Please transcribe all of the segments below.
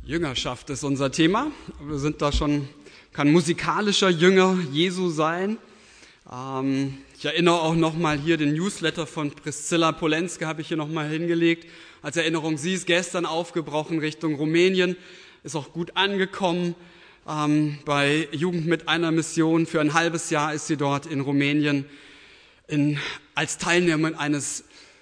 Jüngerschaft ist unser Thema. Wir sind da schon, kann musikalischer Jünger Jesu sein. Ich erinnere auch nochmal hier den Newsletter von Priscilla Polenske, habe ich hier nochmal hingelegt. Als Erinnerung, sie ist gestern aufgebrochen Richtung Rumänien, ist auch gut angekommen. Bei Jugend mit einer Mission für ein halbes Jahr ist sie dort in Rumänien als Teilnehmerin eines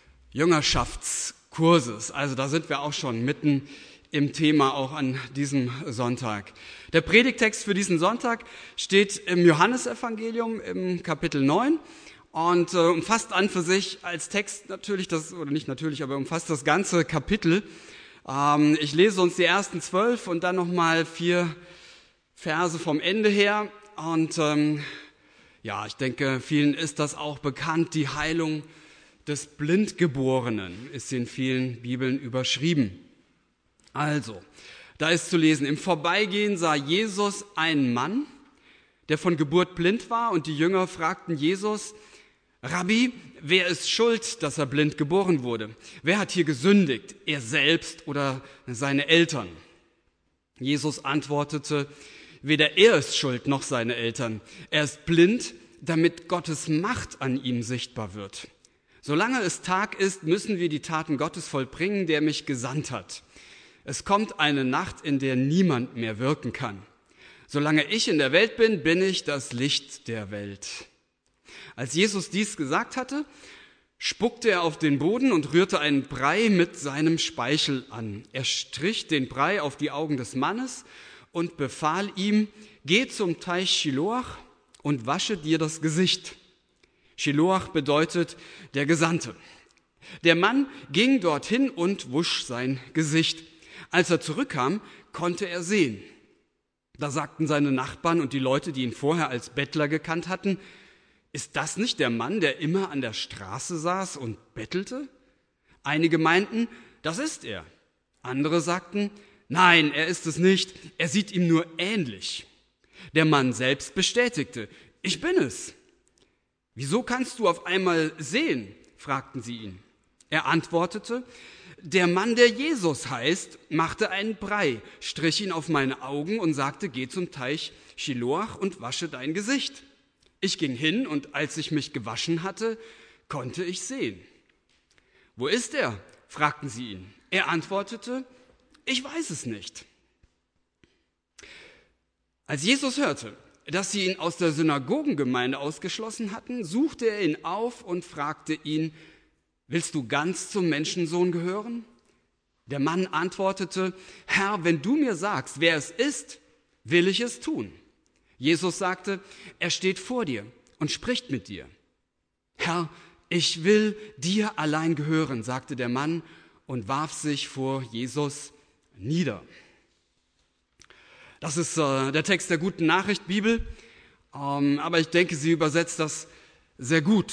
Jüngerschaftskurses. Also da sind wir auch schon mitten im Thema auch an diesem Sonntag. Der Predigtext für diesen Sonntag steht im Johannesevangelium im Kapitel 9 und umfasst an für sich als Text natürlich umfasst das ganze Kapitel. Ich lese uns die ersten 12 und dann nochmal 4 Verse vom Ende her. Und ich denke, vielen ist das auch bekannt. Die Heilung des Blindgeborenen ist in vielen Bibeln überschrieben. Also, da ist zu lesen, im Vorbeigehen sah Jesus einen Mann, der von Geburt blind war, und die Jünger fragten Jesus: Rabbi, wer ist schuld, dass er blind geboren wurde? Wer hat hier gesündigt, er selbst oder seine Eltern? Jesus antwortete: Weder er ist schuld noch seine Eltern. Er ist blind, damit Gottes Macht an ihm sichtbar wird. Solange es Tag ist, müssen wir die Taten Gottes vollbringen, der mich gesandt hat. Es kommt eine Nacht, in der niemand mehr wirken kann. Solange ich in der Welt bin, bin ich das Licht der Welt. Als Jesus dies gesagt hatte, spuckte er auf den Boden und rührte einen Brei mit seinem Speichel an. Er strich den Brei auf die Augen des Mannes und befahl ihm: Geh zum Teich Shiloach und wasche dir das Gesicht. Shiloach bedeutet der Gesandte. Der Mann ging dorthin und wusch sein Gesicht. Als er zurückkam, konnte er sehen. Da sagten seine Nachbarn und die Leute, die ihn vorher als Bettler gekannt hatten: Ist das nicht der Mann, der immer an der Straße saß und bettelte? Einige meinten, das ist er. Andere sagten, nein, er ist es nicht, er sieht ihm nur ähnlich. Der Mann selbst bestätigte, ich bin es. Wieso kannst du auf einmal sehen? Fragten sie ihn. Er antwortete, der Mann, der Jesus heißt, machte einen Brei, strich ihn auf meine Augen und sagte, geh zum Teich Shiloach und wasche dein Gesicht. Ich ging hin und als ich mich gewaschen hatte, konnte ich sehen. Wo ist er? Fragten sie ihn. Er antwortete, ich weiß es nicht. Als Jesus hörte, dass sie ihn aus der Synagogengemeinde ausgeschlossen hatten, suchte er ihn auf und fragte ihn, willst du ganz zum Menschensohn gehören? Der Mann antwortete, Herr, wenn du mir sagst, wer es ist, will ich es tun. Jesus sagte, er steht vor dir und spricht mit dir. Herr, ich will dir allein gehören, sagte der Mann und warf sich vor Jesus nieder. Das ist der Text der Guten Nachricht Bibel, aber ich denke, sie übersetzt das sehr gut.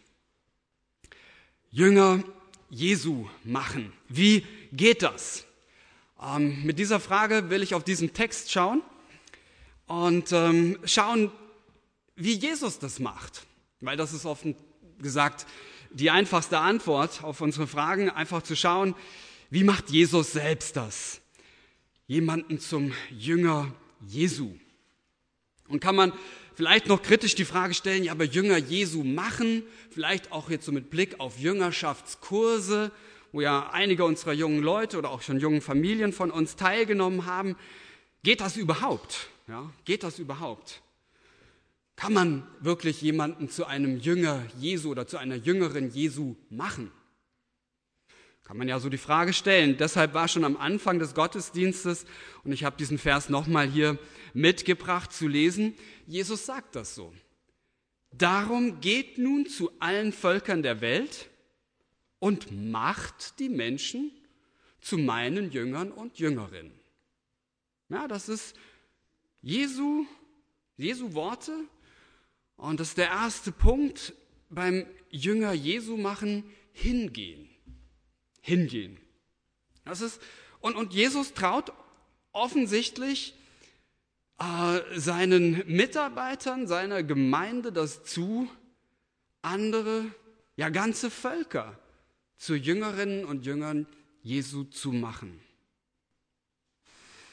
Jünger Jesu machen. Wie geht das? Mit dieser Frage will ich auf diesen Text schauen und schauen, wie Jesus das macht. Weil das ist offen gesagt die einfachste Antwort auf unsere Fragen, einfach zu schauen, wie macht Jesus selbst das? Jemanden zum Jünger Jesu. Und kann man vielleicht noch kritisch die Frage stellen, ja, aber Jünger Jesu machen, vielleicht auch jetzt so mit Blick auf Jüngerschaftskurse, wo ja einige unserer jungen Leute oder auch schon jungen Familien von uns teilgenommen haben. Geht das überhaupt? Ja, geht das überhaupt? Kann man wirklich jemanden zu einem Jünger Jesu oder zu einer Jüngerin Jesu machen? Kann man ja so die Frage stellen. Deshalb war schon am Anfang des Gottesdienstes, und ich habe diesen Vers nochmal hier mitgebracht zu lesen, Jesus sagt das so. Darum geht nun zu allen Völkern der Welt und macht die Menschen zu meinen Jüngern und Jüngerinnen. Ja, das ist Jesu Worte, und das ist der erste Punkt beim Jünger Jesu machen, hingehen. Hingehen. Das ist, und Jesus traut offensichtlich seinen Mitarbeitern, seiner Gemeinde das zu, andere, ja ganze Völker zu Jüngerinnen und Jüngern Jesu zu machen.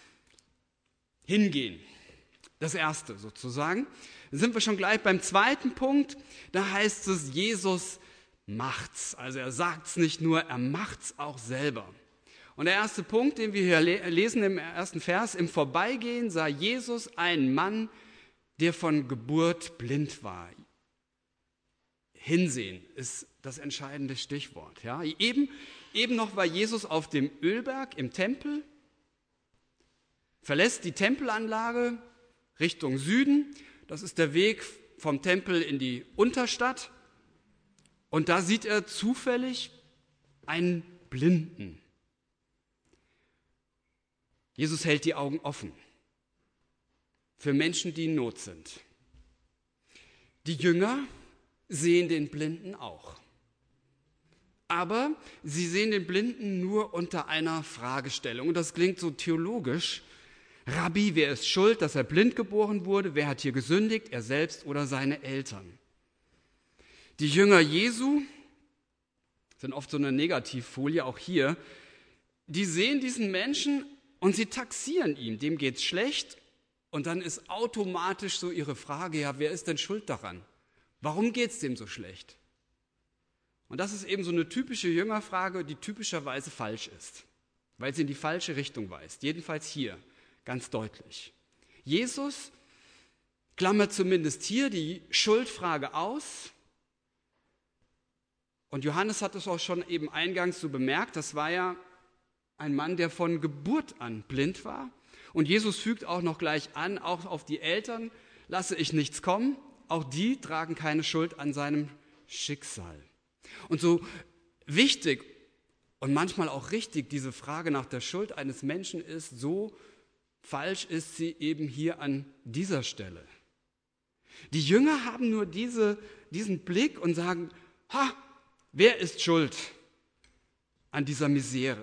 Hingehen. Das erste sozusagen. Dann sind wir schon gleich beim zweiten Punkt. Da heißt es, Jesus macht's. Also er sagt's nicht nur, er macht's auch selber. Und der erste Punkt, den wir hier lesen im ersten Vers, im Vorbeigehen sah Jesus einen Mann, der von Geburt blind war. Hinsehen ist das entscheidende Stichwort. Ja, eben noch war Jesus auf dem Ölberg im Tempel, verlässt die Tempelanlage Richtung Süden. Das ist der Weg vom Tempel in die Unterstadt. Und da sieht er zufällig einen Blinden. Jesus hält die Augen offen für Menschen, die in Not sind. Die Jünger sehen den Blinden auch. Aber sie sehen den Blinden nur unter einer Fragestellung. Und das klingt so theologisch. Rabbi, wer ist schuld, dass er blind geboren wurde? Wer hat hier gesündigt, er selbst oder seine Eltern? Die Jünger Jesu sind oft so eine Negativfolie, auch hier. Die sehen diesen Menschen und sie taxieren ihn. Dem geht's schlecht. Und dann ist automatisch so ihre Frage, ja, wer ist denn schuld daran? Warum geht's dem so schlecht? Und das ist eben so eine typische Jüngerfrage, die typischerweise falsch ist, weil sie in die falsche Richtung weist. Jedenfalls hier, ganz deutlich. Jesus klammert zumindest hier die Schuldfrage aus. Und Johannes hat es auch schon eben eingangs so bemerkt, das war ja ein Mann, der von Geburt an blind war. Und Jesus fügt auch noch gleich an, auch auf die Eltern lasse ich nichts kommen. Auch die tragen keine Schuld an seinem Schicksal. Und so wichtig und manchmal auch richtig diese Frage nach der Schuld eines Menschen ist, so falsch ist sie eben hier an dieser Stelle. Die Jünger haben nur diesen Blick und sagen, wer ist schuld an dieser Misere?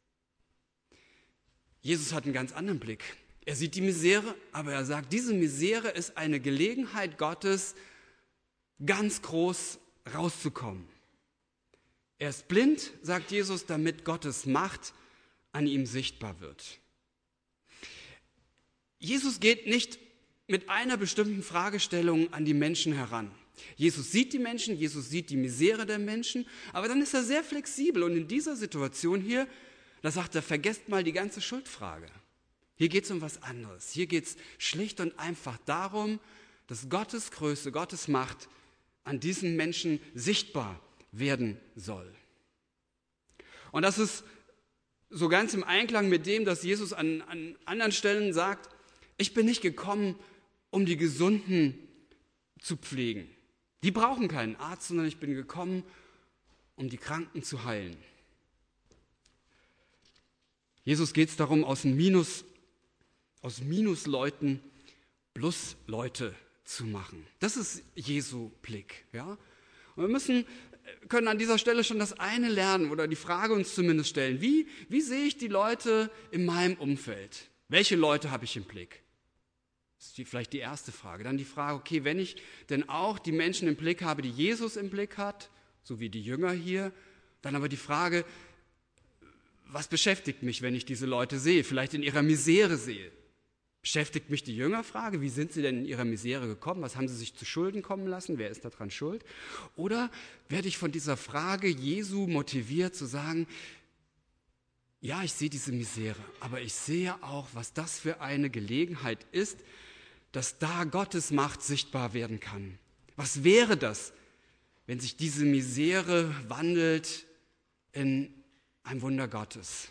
Jesus hat einen ganz anderen Blick. Er sieht die Misere, aber er sagt, diese Misere ist eine Gelegenheit Gottes, ganz groß rauszukommen. Er ist blind, sagt Jesus, damit Gottes Macht an ihm sichtbar wird. Jesus geht nicht mit einer bestimmten Fragestellung an die Menschen heran. Jesus sieht die Menschen, Jesus sieht die Misere der Menschen, aber dann ist er sehr flexibel und in dieser Situation hier, da sagt er, vergesst mal die ganze Schuldfrage. Hier geht es um was anderes. Hier geht es schlicht und einfach darum, dass Gottes Größe, Gottes Macht an diesen Menschen sichtbar werden soll. Und das ist so ganz im Einklang mit dem, dass Jesus an anderen Stellen sagt, ich bin nicht gekommen, um die Gesunden zu pflegen. Die brauchen keinen Arzt, sondern ich bin gekommen, um die Kranken zu heilen. Jesus geht es darum, aus Minusleuten Plusleute zu machen. Das ist Jesu Blick. Ja? Und wir können an dieser Stelle schon das eine lernen oder die Frage uns zumindest stellen, wie sehe ich die Leute in meinem Umfeld? Welche Leute habe ich im Blick? Das ist vielleicht die erste Frage. Dann die Frage, okay, wenn ich denn auch die Menschen im Blick habe, die Jesus im Blick hat, so wie die Jünger hier, dann aber die Frage, was beschäftigt mich, wenn ich diese Leute sehe, vielleicht in ihrer Misere sehe? Beschäftigt mich die Jüngerfrage, wie sind sie denn in ihrer Misere gekommen? Was haben sie sich zu Schulden kommen lassen? Wer ist daran schuld? Oder werde ich von dieser Frage Jesu motiviert zu sagen, ja, ich sehe diese Misere, aber ich sehe auch, was das für eine Gelegenheit ist, dass da Gottes Macht sichtbar werden kann. Was wäre das, wenn sich diese Misere wandelt in ein Wunder Gottes?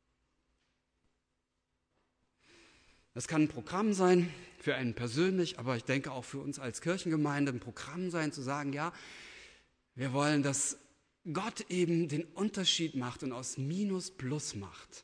Das kann ein Programm sein für einen persönlich, aber ich denke auch für uns als Kirchengemeinde ein Programm sein, zu sagen, ja, wir wollen, dass Gott eben den Unterschied macht und aus Minus Plus macht.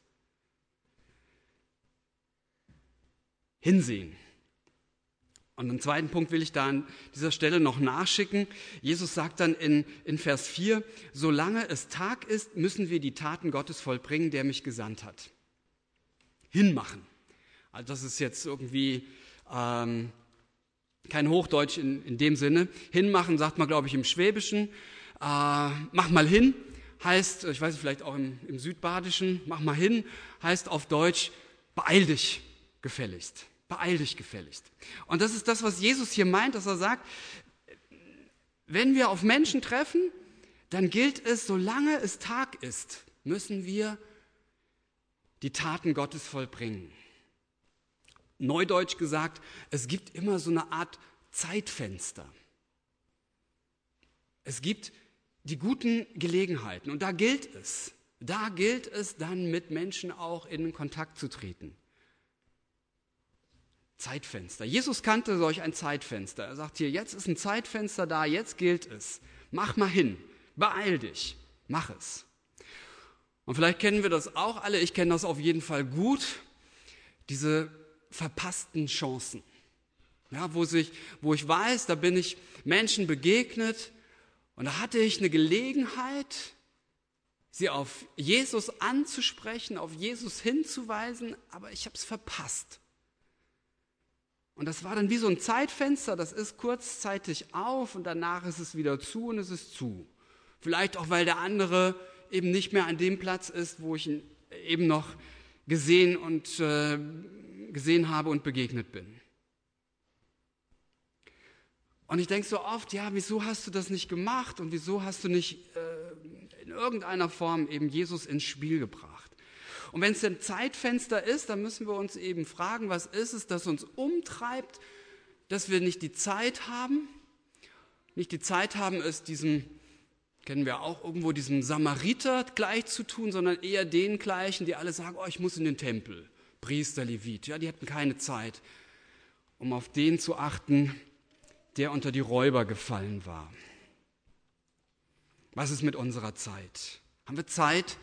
Hinsehen. Und einen zweiten Punkt will ich da an dieser Stelle noch nachschicken. Jesus sagt dann in Vers 4, solange es Tag ist, müssen wir die Taten Gottes vollbringen, der mich gesandt hat. Hinmachen. Also das ist jetzt irgendwie kein Hochdeutsch in dem Sinne. Hinmachen sagt man, glaube ich, im Schwäbischen. Mach mal hin heißt, ich weiß nicht, vielleicht auch im Südbadischen, mach mal hin, heißt auf Deutsch, beeil dich. gefälligst. Beeil dich gefälligst. Und das ist das, was Jesus hier meint, dass er sagt, wenn wir auf Menschen treffen, dann gilt es, solange es Tag ist, müssen wir die Taten Gottes vollbringen. Neudeutsch gesagt, es gibt immer so eine Art Zeitfenster. Es gibt die guten Gelegenheiten und da gilt es dann mit Menschen auch in Kontakt zu treten. Zeitfenster. Jesus kannte solch ein Zeitfenster. Er sagt hier, jetzt ist ein Zeitfenster da, jetzt gilt es. Mach mal hin, beeil dich, mach es. Und vielleicht kennen wir das auch alle, ich kenne das auf jeden Fall gut, diese verpassten Chancen. Ja, wo ich weiß, da bin ich Menschen begegnet und da hatte ich eine Gelegenheit, sie auf Jesus anzusprechen, auf Jesus hinzuweisen, aber ich habe es verpasst. Und das war dann wie so ein Zeitfenster, das ist kurzzeitig auf und danach ist es wieder zu und es ist zu. Vielleicht auch, weil der andere eben nicht mehr an dem Platz ist, wo ich ihn eben noch gesehen habe und begegnet bin. Und ich denke so oft, ja, wieso hast du das nicht gemacht und wieso hast du nicht in irgendeiner Form eben Jesus ins Spiel gebracht? Und wenn es ein Zeitfenster ist, dann müssen wir uns eben fragen, was ist es, das uns umtreibt, dass wir nicht die Zeit haben. Nicht die Zeit haben, es diesem, kennen wir auch irgendwo, diesem Samariter gleich zu tun, sondern eher den gleichen, die alle sagen, oh, ich muss in den Tempel, Priester, Levit. Ja, die hatten keine Zeit, um auf den zu achten, der unter die Räuber gefallen war. Was ist mit unserer Zeit? Haben wir Zeit?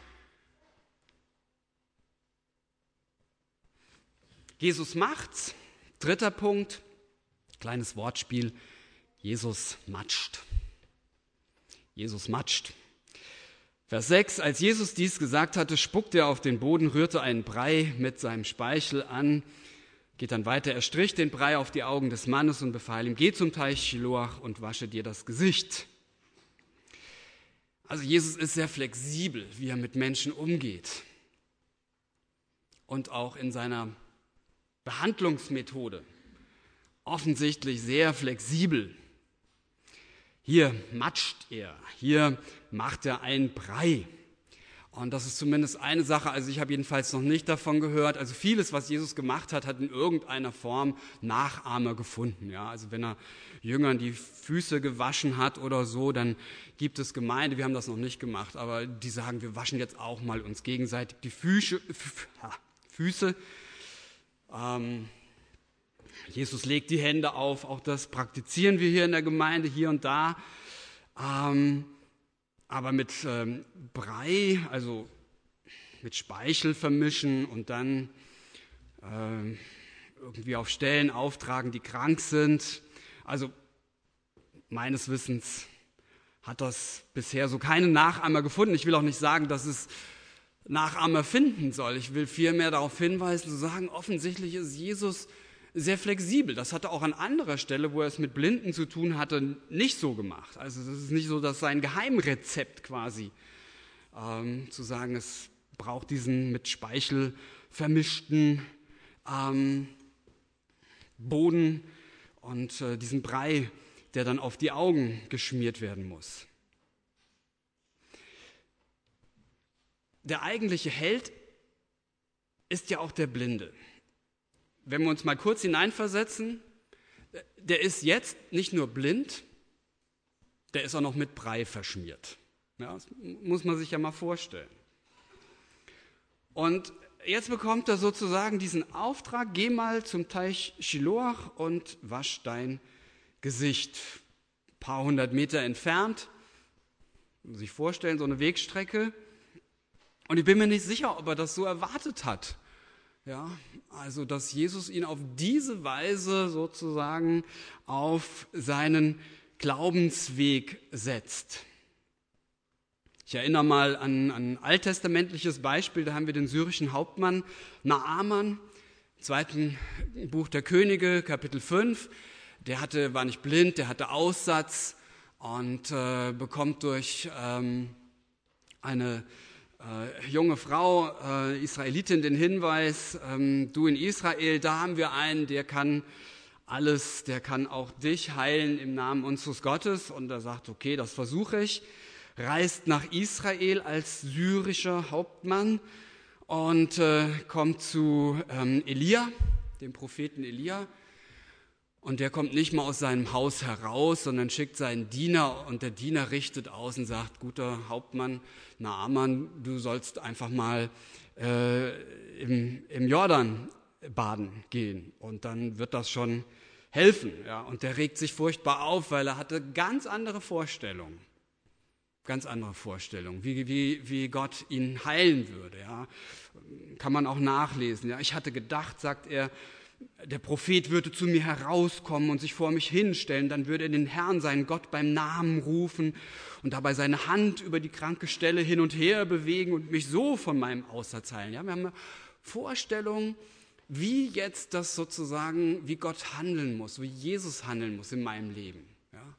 Jesus macht's. Dritter Punkt, kleines Wortspiel, Jesus matscht. Jesus matscht. Vers 6, als Jesus dies gesagt hatte, spuckte er auf den Boden, rührte einen Brei mit seinem Speichel an, geht dann weiter, er strich den Brei auf die Augen des Mannes und befahl ihm, geh zum Teich Siloach und wasche dir das Gesicht. Also Jesus ist sehr flexibel, wie er mit Menschen umgeht. Und auch in seiner Behandlungsmethode offensichtlich sehr flexibel. Hier matscht er, hier macht er einen Brei. Und das ist zumindest eine Sache, also ich habe jedenfalls noch nicht davon gehört. Also vieles, was Jesus gemacht hat, hat in irgendeiner Form Nachahmer gefunden. Ja, also wenn er Jüngern die Füße gewaschen hat oder so, dann gibt es Gemeinde, wir haben das noch nicht gemacht, aber die sagen, wir waschen jetzt auch mal uns gegenseitig die Füße. Jesus legt die Hände auf, auch das praktizieren wir hier in der Gemeinde, hier und da. Aber mit Brei, also mit Speichel vermischen und dann irgendwie auf Stellen auftragen, die krank sind. Also meines Wissens hat das bisher so keine Nachahmer gefunden. Ich will auch nicht sagen, dass es Nachahmer finden soll. Ich will vielmehr darauf hinweisen, zu sagen, offensichtlich ist Jesus sehr flexibel. Das hat er auch an anderer Stelle, wo er es mit Blinden zu tun hatte, nicht so gemacht. Also es ist nicht so, dass sein Geheimrezept quasi zu sagen, es braucht diesen mit Speichel vermischten Boden und diesen Brei, der dann auf die Augen geschmiert werden muss. Der eigentliche Held ist ja auch der Blinde. Wenn wir uns mal kurz hineinversetzen, der ist jetzt nicht nur blind, der ist auch noch mit Brei verschmiert. Ja, das muss man sich ja mal vorstellen. Und jetzt bekommt er sozusagen diesen Auftrag, geh mal zum Teich Siloach und wasch dein Gesicht. Ein paar hundert Meter entfernt, muss man sich vorstellen, so eine Wegstrecke. Und ich bin mir nicht sicher, ob er das so erwartet hat. Ja, also dass Jesus ihn auf diese Weise sozusagen auf seinen Glaubensweg setzt. Ich erinnere mal an ein alttestamentliches Beispiel, da haben wir den syrischen Hauptmann Naaman, im 2. Buch der Könige, Kapitel 5. Der war nicht blind, der hatte Aussatz und bekommt durch eine junge Frau, Israelitin, den Hinweis, du in Israel, da haben wir einen, der kann alles, der kann auch dich heilen im Namen unseres Gottes. Und er sagt, okay, das versuche ich. Reist nach Israel als syrischer Hauptmann und kommt zu Elia, dem Propheten Elia. Und der kommt nicht mal aus seinem Haus heraus, sondern schickt seinen Diener und der Diener richtet aus und sagt, guter Hauptmann Naaman, du sollst einfach mal im Jordan baden gehen und dann wird das schon helfen. Ja. Und der regt sich furchtbar auf, weil er hatte ganz andere Vorstellungen, wie Gott ihn heilen würde. Ja. Kann man auch nachlesen. Ja. Ich hatte gedacht, sagt er, der Prophet würde zu mir herauskommen und sich vor mich hinstellen, dann würde er den Herrn, seinen Gott, beim Namen rufen und dabei seine Hand über die kranke Stelle hin und her bewegen und mich so von meinem Aussatz heilen. Ja, wir haben eine Vorstellung, wie jetzt das sozusagen, wie Gott handeln muss, wie Jesus handeln muss in meinem Leben. Ja.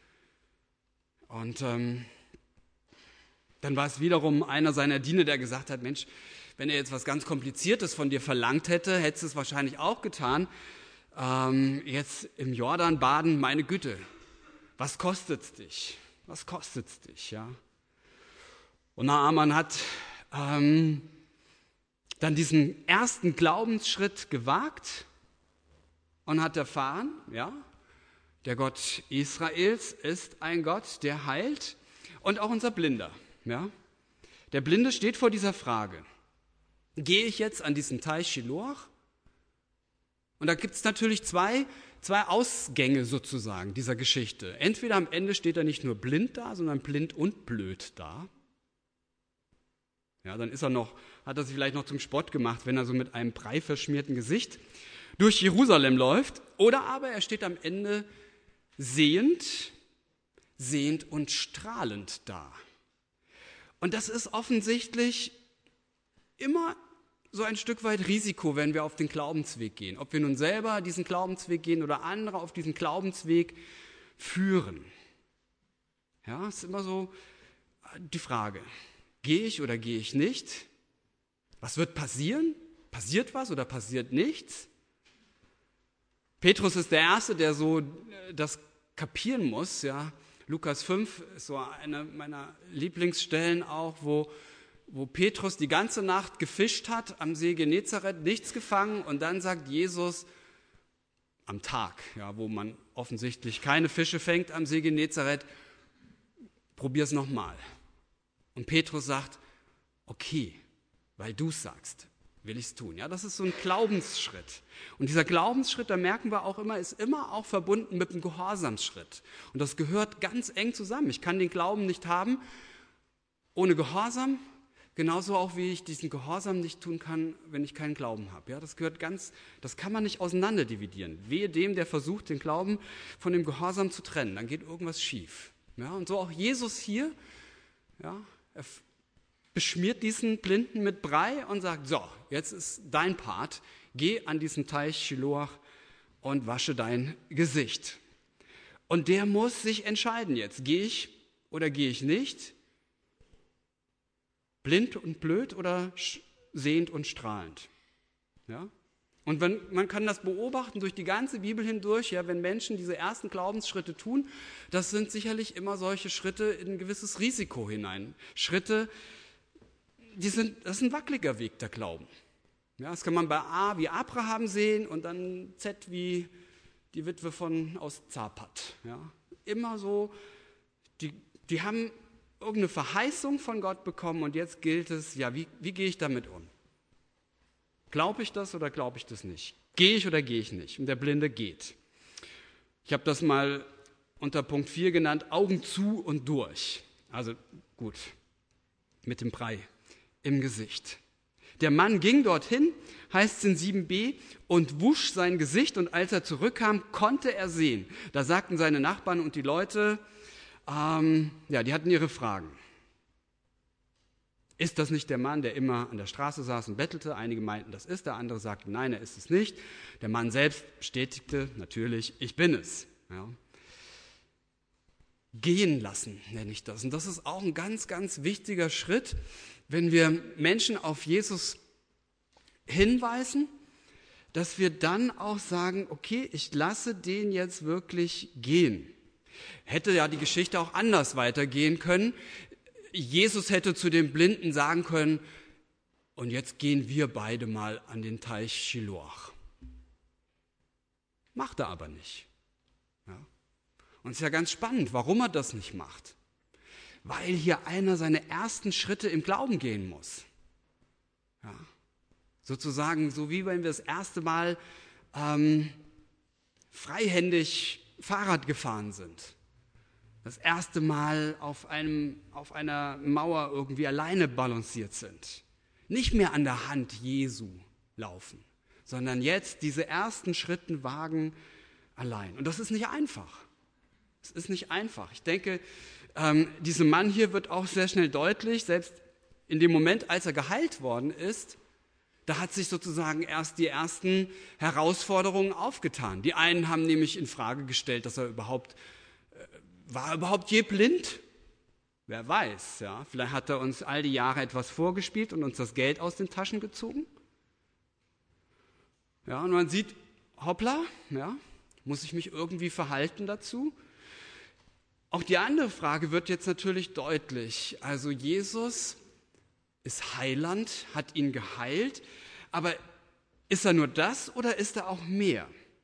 Und dann war es wiederum einer seiner Diener, der gesagt hat, Mensch, wenn er jetzt was ganz Kompliziertes von dir verlangt hätte, hättest du es wahrscheinlich auch getan. Jetzt im Jordan baden, meine Güte, was kostet's dich? Was kostet's dich? Ja? Und Naaman hat dann diesen ersten Glaubensschritt gewagt und hat erfahren, ja, der Gott Israels ist ein Gott, der heilt und auch unser Blinder. Ja? Der Blinde steht vor dieser Frage. Gehe ich jetzt an diesen Teich Shiloach? Und da gibt es natürlich zwei Ausgänge sozusagen dieser Geschichte. Entweder am Ende steht er nicht nur blind da, sondern blind und blöd da. Ja, dann hat er sich vielleicht noch zum Spott gemacht, wenn er so mit einem breiverschmierten Gesicht durch Jerusalem läuft. Oder aber er steht am Ende sehend und strahlend da. Und das ist offensichtlich immer so ein Stück weit Risiko, wenn wir auf den Glaubensweg gehen. Ob wir nun selber diesen Glaubensweg gehen oder andere auf diesen Glaubensweg führen. Ja, ist immer so die Frage, gehe ich oder gehe ich nicht? Was wird passieren? Passiert was oder passiert nichts? Petrus ist der Erste, der so das kapieren muss. Ja. Lukas 5 ist so eine meiner Lieblingsstellen auch, wo Petrus die ganze Nacht gefischt hat am See Genezareth, nichts gefangen und dann sagt Jesus am Tag, ja, wo man offensichtlich keine Fische fängt am See Genezareth, probier's nochmal. Und Petrus sagt, okay, weil du es sagst, will ich es tun. Ja, das ist so ein Glaubensschritt. Und dieser Glaubensschritt, da merken wir auch immer, ist immer auch verbunden mit einem Gehorsamsschritt. Und das gehört ganz eng zusammen. Ich kann den Glauben nicht haben ohne Gehorsam, genauso auch wie ich diesen Gehorsam nicht tun kann, wenn ich keinen Glauben habe. Ja, das kann man nicht auseinander dividieren. Wehe dem, der versucht, den Glauben von dem Gehorsam zu trennen, dann geht irgendwas schief. Ja, und so auch Jesus hier, ja, er beschmiert diesen Blinden mit Brei und sagt, so, jetzt ist dein Part, geh an diesen Teich Shiloach und wasche dein Gesicht. Und der muss sich entscheiden jetzt, gehe ich oder gehe ich nicht? Blind und blöd oder sehend und strahlend. Ja? Und man kann das beobachten durch die ganze Bibel hindurch, ja, wenn Menschen diese ersten Glaubensschritte tun, das sind sicherlich immer solche Schritte in ein gewisses Risiko hinein. Schritte, das ist ein wackeliger Weg, der Glauben. Ja, das kann man bei A wie Abraham sehen und dann Z wie die Witwe aus Zapat. Ja? Immer so, die haben irgendeine Verheißung von Gott bekommen und jetzt gilt es, ja, wie gehe ich damit um? Glaube ich das oder glaube ich das nicht? Gehe ich oder gehe ich nicht? Und der Blinde geht. Ich habe das mal unter Punkt 4 genannt, Augen zu und durch. Also gut, mit dem Brei im Gesicht. Der Mann ging dorthin, heißt es in 7b, und wusch sein Gesicht und als er zurückkam, konnte er sehen. Da sagten seine Nachbarn und die Leute, die hatten ihre Fragen. Ist das nicht der Mann, der immer an der Straße saß und bettelte? Einige meinten, das ist er, andere sagten, nein, er ist es nicht. Der Mann selbst bestätigte natürlich, ich bin es. Ja. Gehen lassen nenne ich das. Und das ist auch ein ganz, ganz wichtiger Schritt, wenn wir Menschen auf Jesus hinweisen, dass wir dann auch sagen, okay, ich lasse den jetzt wirklich gehen. Hätte ja die Geschichte auch anders weitergehen können. Jesus hätte zu dem Blinden sagen können, und jetzt gehen wir beide mal an den Teich Schiloach. Macht er aber nicht. Ja. Und es ist ja ganz spannend, warum er das nicht macht. Weil hier einer seine ersten Schritte im Glauben gehen muss. Ja. Sozusagen, so wie wenn wir das erste Mal freihändig Fahrrad gefahren sind. Das erste Mal auf einer Mauer irgendwie alleine balanciert sind. Nicht mehr an der Hand Jesu laufen, sondern jetzt diese ersten Schritte wagen allein. Und das ist nicht einfach. Es ist nicht einfach. Ich denke, diesem Mann hier wird auch sehr schnell deutlich, selbst in dem Moment, als er geheilt worden ist, da hat sich sozusagen erst die ersten Herausforderungen aufgetan. Die einen haben nämlich in Frage gestellt, dass war er überhaupt je blind? Wer weiß, ja. Vielleicht hat er uns all die Jahre etwas vorgespielt und uns das Geld aus den Taschen gezogen. Ja, und man sieht, hoppla, ja, muss ich mich irgendwie verhalten dazu? Auch die andere Frage wird jetzt natürlich deutlich. Also Jesus ist Heiland, hat ihn geheilt, aber ist er nur das oder ist er auch mehr?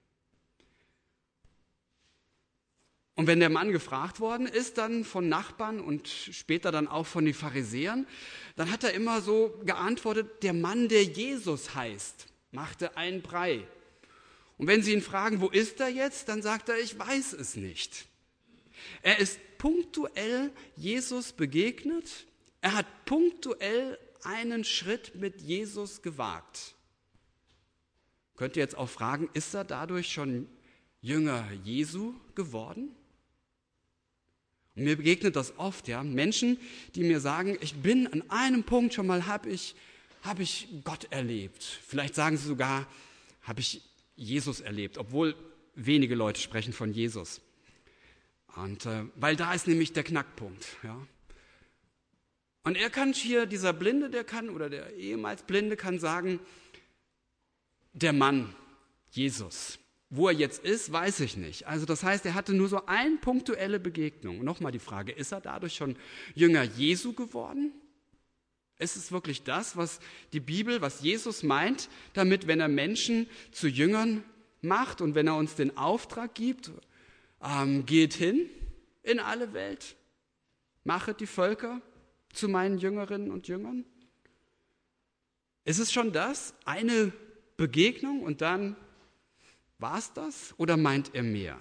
Und wenn der Mann gefragt worden ist, dann von Nachbarn und später dann auch von den Pharisäern, dann hat er immer so geantwortet, der Mann, der Jesus heißt, machte einen Brei. Und wenn sie ihn fragen, wo ist er jetzt, dann sagt er, ich weiß es nicht. Er ist punktuell Jesus begegnet, er hat punktuell einen Schritt mit Jesus gewagt. Könnt ihr jetzt auch fragen, ist er dadurch schon Jünger Jesu geworden? Und mir begegnet das oft, ja, Menschen, die mir sagen, ich bin an einem Punkt schon mal, habe ich Gott erlebt. Vielleicht sagen sie sogar, habe ich Jesus erlebt, obwohl wenige Leute sprechen von Jesus. Und weil da ist nämlich der Knackpunkt, ja. Und dieser Blinde, oder der ehemals Blinde kann sagen, der Mann, Jesus, wo er jetzt ist, weiß ich nicht. Also das heißt, er hatte nur so eine punktuelle Begegnung. Nochmal die Frage, ist er dadurch schon Jünger Jesu geworden? Ist es wirklich das, was die Bibel, was Jesus meint, damit, wenn er Menschen zu Jüngern macht und wenn er uns den Auftrag gibt, geht hin in alle Welt, machet die Völker zu meinen Jüngerinnen und Jüngern? Ist es schon das? Eine Begegnung und dann war es das? Oder meint er mehr?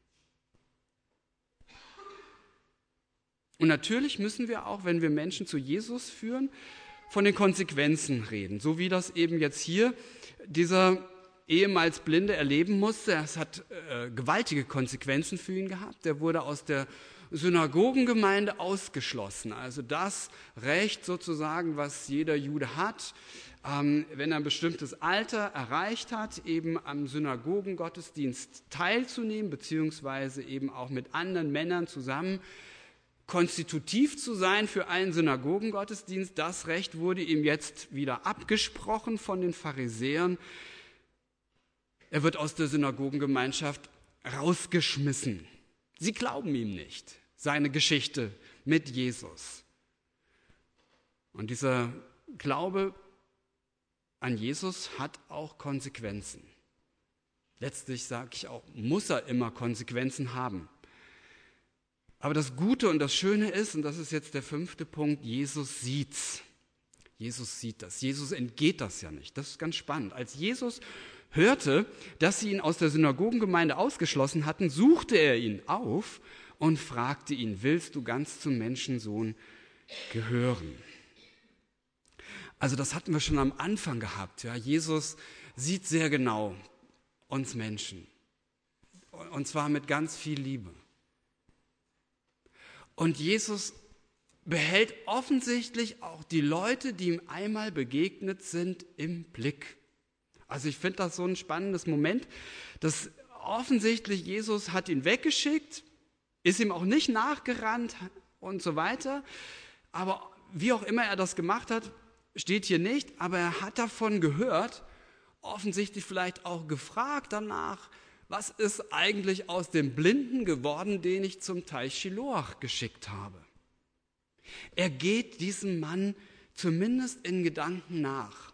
Und natürlich müssen wir auch, wenn wir Menschen zu Jesus führen, von den Konsequenzen reden. So wie das eben jetzt hier dieser ehemals Blinde erleben musste. Es hat gewaltige Konsequenzen für ihn gehabt. Er wurde aus der Synagogengemeinde ausgeschlossen. Also das Recht sozusagen, was jeder Jude hat, wenn er ein bestimmtes Alter erreicht hat, eben am Synagogengottesdienst teilzunehmen, beziehungsweise eben auch mit anderen Männern zusammen konstitutiv zu sein für einen Synagogengottesdienst. Das Recht wurde ihm jetzt wieder abgesprochen von den Pharisäern. Er wird aus der Synagogengemeinschaft rausgeschmissen. Sie glauben ihm nicht, seine Geschichte mit Jesus. Und dieser Glaube an Jesus hat auch Konsequenzen. Letztlich sage ich auch, muss er immer Konsequenzen haben. Aber das Gute und das Schöne ist, und das ist jetzt der 5. Punkt, Jesus sieht's. Jesus sieht das. Jesus entgeht das ja nicht. Das ist ganz spannend. Als Jesus hörte, dass sie ihn aus der Synagogengemeinde ausgeschlossen hatten, suchte er ihn auf und fragte ihn, willst du ganz zum Menschensohn gehören? Also das hatten wir schon am Anfang gehabt. Ja. Jesus sieht sehr genau uns Menschen. Und zwar mit ganz viel Liebe. Und Jesus behält offensichtlich auch die Leute, die ihm einmal begegnet sind, im Blick. Also ich finde das so ein spannendes Moment, dass offensichtlich Jesus hat ihn weggeschickt, ist ihm auch nicht nachgerannt und so weiter, aber wie auch immer er das gemacht hat, steht hier nicht, aber er hat davon gehört, offensichtlich vielleicht auch gefragt danach, was ist eigentlich aus dem Blinden geworden, den ich zum Teich Schiloach geschickt habe. Er geht diesem Mann zumindest in Gedanken nach.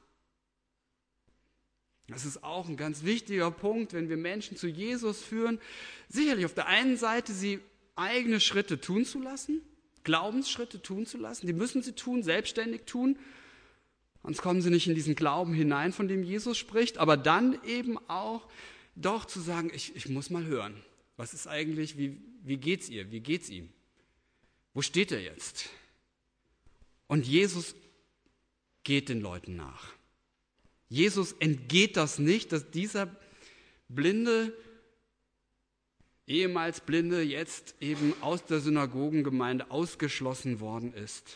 Das ist auch ein ganz wichtiger Punkt, wenn wir Menschen zu Jesus führen. Sicherlich auf der einen Seite sie eigene Schritte tun zu lassen, Glaubensschritte tun zu lassen. Die müssen sie tun, selbstständig tun. Sonst kommen sie nicht in diesen Glauben hinein, von dem Jesus spricht. Aber dann eben auch doch zu sagen, ich muss mal hören. Was ist eigentlich, wie geht's ihr? Wie geht's ihm? Wo steht er jetzt? Und Jesus geht den Leuten nach. Jesus entgeht das nicht, dass dieser Blinde, ehemals Blinde, jetzt eben aus der Synagogengemeinde ausgeschlossen worden ist.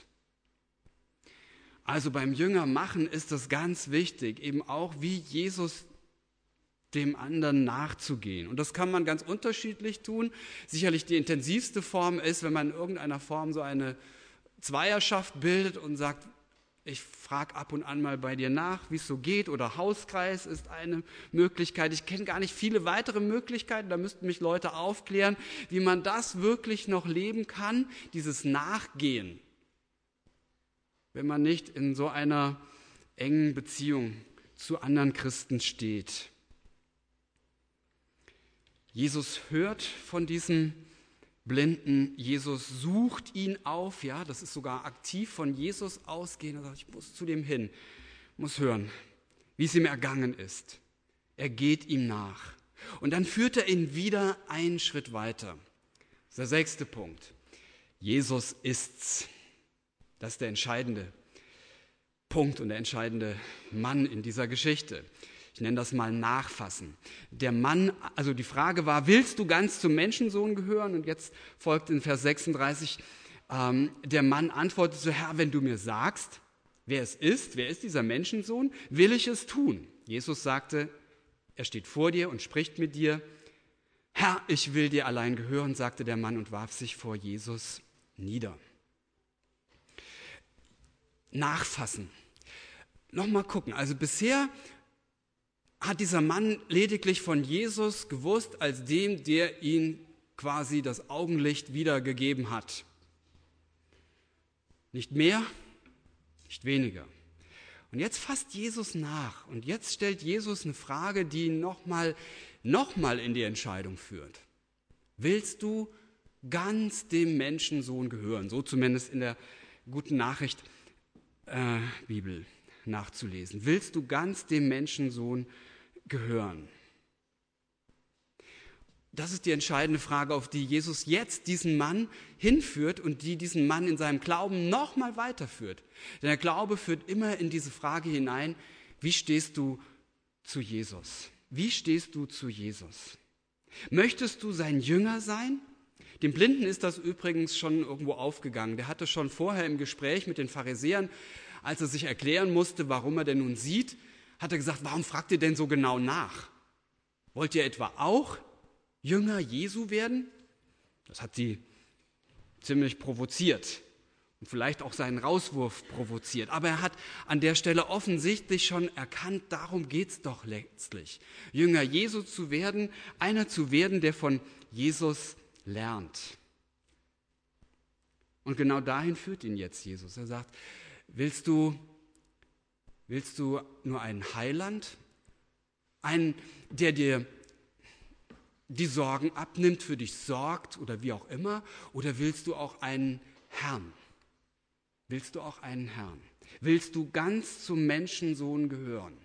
Also beim Jüngermachen ist das ganz wichtig, eben auch wie Jesus dem anderen nachzugehen. Und das kann man ganz unterschiedlich tun. Sicherlich die intensivste Form ist, wenn man in irgendeiner Form so eine Zweierschaft bildet und sagt, ich frage ab und an mal bei dir nach, wie es so geht, oder Hauskreis ist eine Möglichkeit. Ich kenne gar nicht viele weitere Möglichkeiten, da müssten mich Leute aufklären, wie man das wirklich noch leben kann, dieses Nachgehen, wenn man nicht in so einer engen Beziehung zu anderen Christen steht. Jesus hört von diesem Blinden, Jesus sucht ihn auf, ja, das ist sogar aktiv von Jesus ausgehen. Er sagt, ich muss zu dem hin, muss hören, wie es ihm ergangen ist. Er geht ihm nach. Und dann führt er ihn wieder einen Schritt weiter. Das ist der 6. Punkt. Jesus ist's. Das ist der entscheidende Punkt und der entscheidende Mann in dieser Geschichte. Ich nenne das mal Nachfassen. Der Mann, also die Frage war, willst du ganz zum Menschensohn gehören? Und jetzt folgt in Vers 36, der Mann antwortet so, Herr, wenn du mir sagst, wer ist dieser Menschensohn, will ich es tun. Jesus sagte, er steht vor dir und spricht mit dir. Herr, ich will dir allein gehören, sagte der Mann und warf sich vor Jesus nieder. Nachfassen. Nochmal gucken, also bisher hat dieser Mann lediglich von Jesus gewusst, als dem, der ihn quasi das Augenlicht wiedergegeben hat. Nicht mehr, nicht weniger. Und jetzt fasst Jesus nach und jetzt stellt Jesus eine Frage, die ihn nochmal in die Entscheidung führt. Willst du ganz dem Menschensohn gehören? So zumindest in der Guten Nachricht Bibel nachzulesen. Willst du ganz dem Menschensohn gehören? Das ist die entscheidende Frage, auf die Jesus jetzt diesen Mann hinführt und die diesen Mann in seinem Glauben nochmal weiterführt. Denn der Glaube führt immer in diese Frage hinein, wie stehst du zu Jesus? Wie stehst du zu Jesus? Möchtest du sein Jünger sein? Dem Blinden ist das übrigens schon irgendwo aufgegangen. Der hatte schon vorher im Gespräch mit den Pharisäern, als er sich erklären musste, warum er denn nun sieht, hat er gesagt, warum fragt ihr denn so genau nach? Wollt ihr etwa auch Jünger Jesu werden? Das hat sie ziemlich provoziert und vielleicht auch seinen Rauswurf provoziert. Aber er hat an der Stelle offensichtlich schon erkannt, darum geht's doch letztlich. Jünger Jesu zu werden, einer zu werden, der von Jesus lernt. Und genau dahin führt ihn jetzt Jesus. Er sagt, willst du nur einen Heiland? Einen, der dir die Sorgen abnimmt, für dich sorgt oder wie auch immer? Oder willst du auch einen Herrn? Willst du auch einen Herrn? Willst du ganz zum Menschensohn gehören?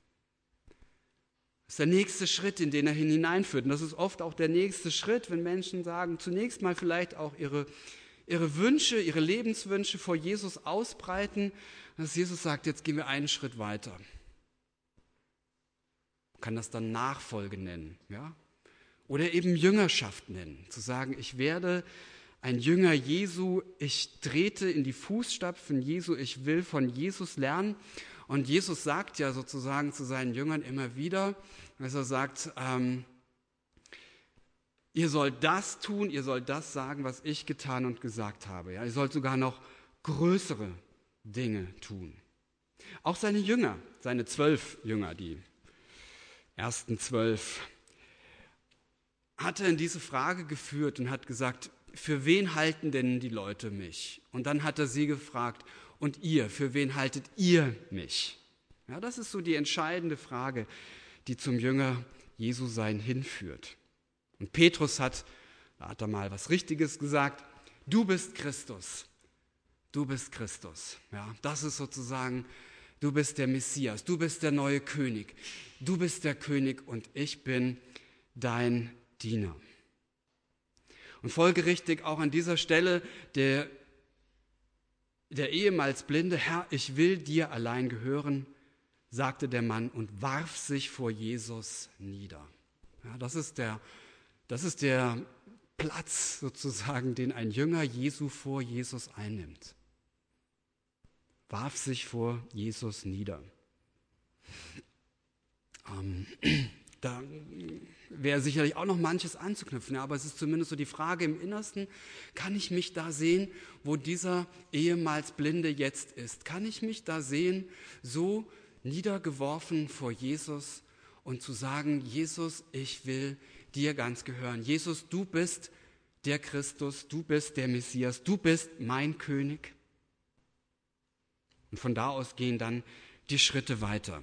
Das ist der nächste Schritt, in den er hineinführt. Und das ist oft auch der nächste Schritt, wenn Menschen sagen, zunächst mal vielleicht auch ihre Wünsche, ihre Lebenswünsche vor Jesus ausbreiten, dass Jesus sagt, jetzt gehen wir einen Schritt weiter. Man kann das dann Nachfolge nennen, ja? Oder eben Jüngerschaft nennen. Zu sagen, ich werde ein Jünger Jesu, ich trete in die Fußstapfen Jesu, ich will von Jesus lernen. Und Jesus sagt ja sozusagen zu seinen Jüngern immer wieder, dass er sagt, ihr sollt das tun, ihr sollt das sagen, was ich getan und gesagt habe. Ja, ihr sollt sogar noch größere Dinge tun. Auch seine Jünger, seine 12 Jünger, die ersten 12, hat er in diese Frage geführt und hat gesagt, für wen halten denn die Leute mich? Und dann hat er sie gefragt, und ihr, für wen haltet ihr mich? Ja, das ist so die entscheidende Frage, die zum Jünger Jesu sein hinführt. Und Petrus da hat er mal was Richtiges gesagt, du bist Christus. Du bist Christus. Ja, das ist sozusagen, du bist der Messias, du bist der neue König. Du bist der König und ich bin dein Diener. Und folgerichtig auch an dieser Stelle der ehemals Blinde, Herr, ich will dir allein gehören, sagte der Mann und warf sich vor Jesus nieder. Ja, das ist der Platz sozusagen, den ein Jünger Jesu vor Jesus einnimmt. Warf sich vor Jesus nieder. Da wäre sicherlich auch noch manches anzuknüpfen, ja, aber es ist zumindest so die Frage im Innersten, kann ich mich da sehen, wo dieser ehemals Blinde jetzt ist? Kann ich mich da sehen, so niedergeworfen vor Jesus und zu sagen, Jesus, ich will dir ganz gehören. Jesus, du bist der Christus, du bist der Messias, du bist mein König. Und von da aus gehen dann die Schritte weiter.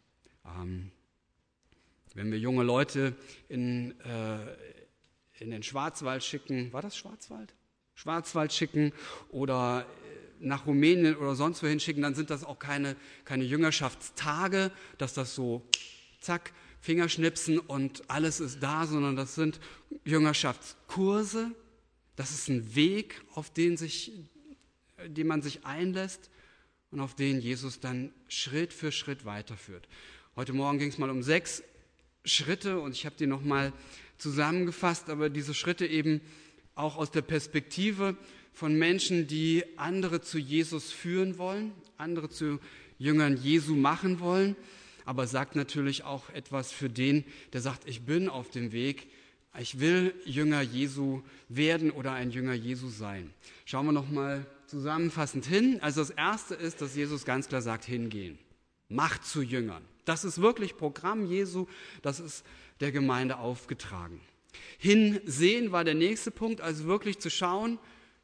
Wenn wir junge Leute in den Schwarzwald schicken, war das Schwarzwald? Schwarzwald schicken oder nach Rumänien oder sonst wohin schicken, dann sind das auch keine Jüngerschaftstage, dass das so, zack, Fingerschnipsen und alles ist da, sondern das sind Jüngerschaftskurse. Das ist ein Weg, auf den man sich einlässt und auf den Jesus dann Schritt für Schritt weiterführt. Heute Morgen ging es mal um 6 Schritte und ich habe die nochmal zusammengefasst, aber diese Schritte eben auch aus der Perspektive von Menschen, die andere zu Jesus führen wollen, andere zu Jüngern Jesu machen wollen, aber sagt natürlich auch etwas für den, der sagt, ich bin auf dem Weg, ich will Jünger Jesu werden oder ein Jünger Jesu sein. Schauen wir nochmal zusammenfassend hin. Also das Erste ist, dass Jesus ganz klar sagt, hingehen. Macht zu Jüngern. Das ist wirklich Programm Jesu, das ist der Gemeinde aufgetragen. Hinsehen war der nächste Punkt, also wirklich zu schauen,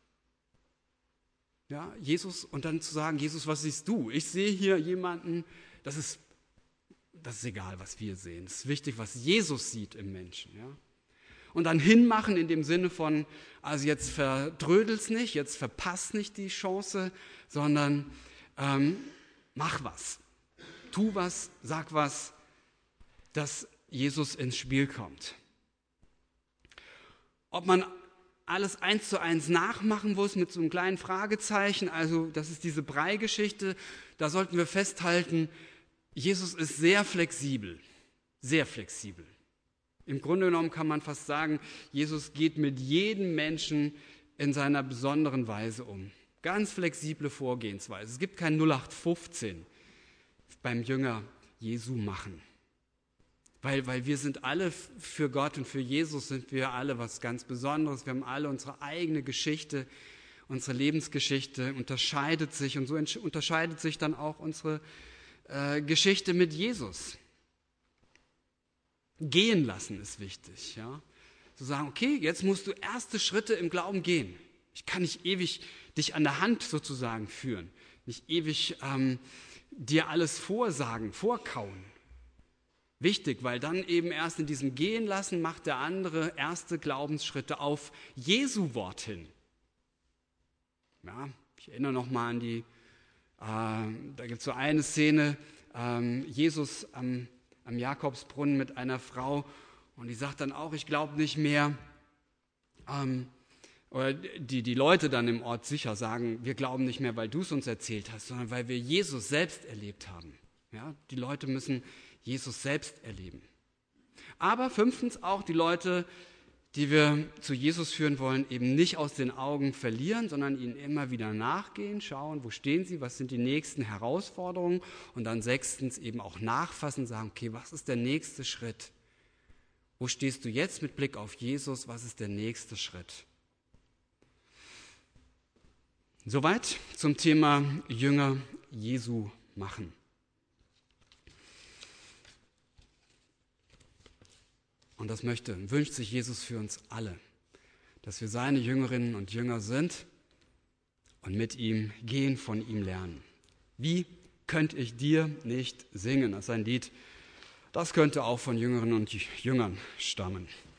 ja, Jesus, und dann zu sagen, Jesus, was siehst du? Ich sehe hier jemanden, das ist egal, was wir sehen. Es ist wichtig, was Jesus sieht im Menschen. Ja? Und dann hinmachen in dem Sinne von, also jetzt verdrödel's nicht, jetzt verpasst nicht die Chance, sondern mach was. Tu was, sag was, dass Jesus ins Spiel kommt. Ob man alles 1:1 nachmachen muss mit so einem kleinen Fragezeichen, also das ist diese Brei-Geschichte, da sollten wir festhalten, Jesus ist sehr flexibel, sehr flexibel. Im Grunde genommen kann man fast sagen, Jesus geht mit jedem Menschen in seiner besonderen Weise um. Ganz flexible Vorgehensweise. Es gibt kein 0815 beim Jünger Jesu machen. Weil wir sind alle für Gott und für Jesus sind wir alle was ganz Besonderes. Wir haben alle unsere eigene Geschichte, unsere Lebensgeschichte unterscheidet sich und so unterscheidet sich dann auch unsere Geschichte mit Jesus. Gehen lassen ist wichtig. Ja? Zu sagen, okay, jetzt musst du erste Schritte im Glauben gehen. Ich kann nicht ewig dich an der Hand sozusagen führen, nicht ewig dir alles vorkauen. Wichtig, weil dann eben erst in diesem Gehen lassen macht der andere erste Glaubensschritte auf Jesu Wort hin. Ja, ich erinnere nochmal an da gibt es so eine Szene, Jesus am Jakobsbrunnen mit einer Frau und die sagt dann auch, ich glaube nicht mehr, oder die Leute dann im Ort sicher sagen, wir glauben nicht mehr, weil du es uns erzählt hast, sondern weil wir Jesus selbst erlebt haben. Ja, die Leute müssen Jesus selbst erleben. Aber 5. auch die Leute, die wir zu Jesus führen wollen, eben nicht aus den Augen verlieren, sondern ihnen immer wieder nachgehen, schauen, wo stehen sie, was sind die nächsten Herausforderungen und dann 6. eben auch nachfassen, sagen, okay, was ist der nächste Schritt? Wo stehst du jetzt mit Blick auf Jesus? Was ist der nächste Schritt? Soweit zum Thema Jünger Jesu machen. Und das wünscht sich Jesus für uns alle, dass wir seine Jüngerinnen und Jünger sind und mit ihm gehen, von ihm lernen. Wie könnte ich dir nicht singen? Das ist ein Lied, das könnte auch von Jüngerinnen und Jüngern stammen.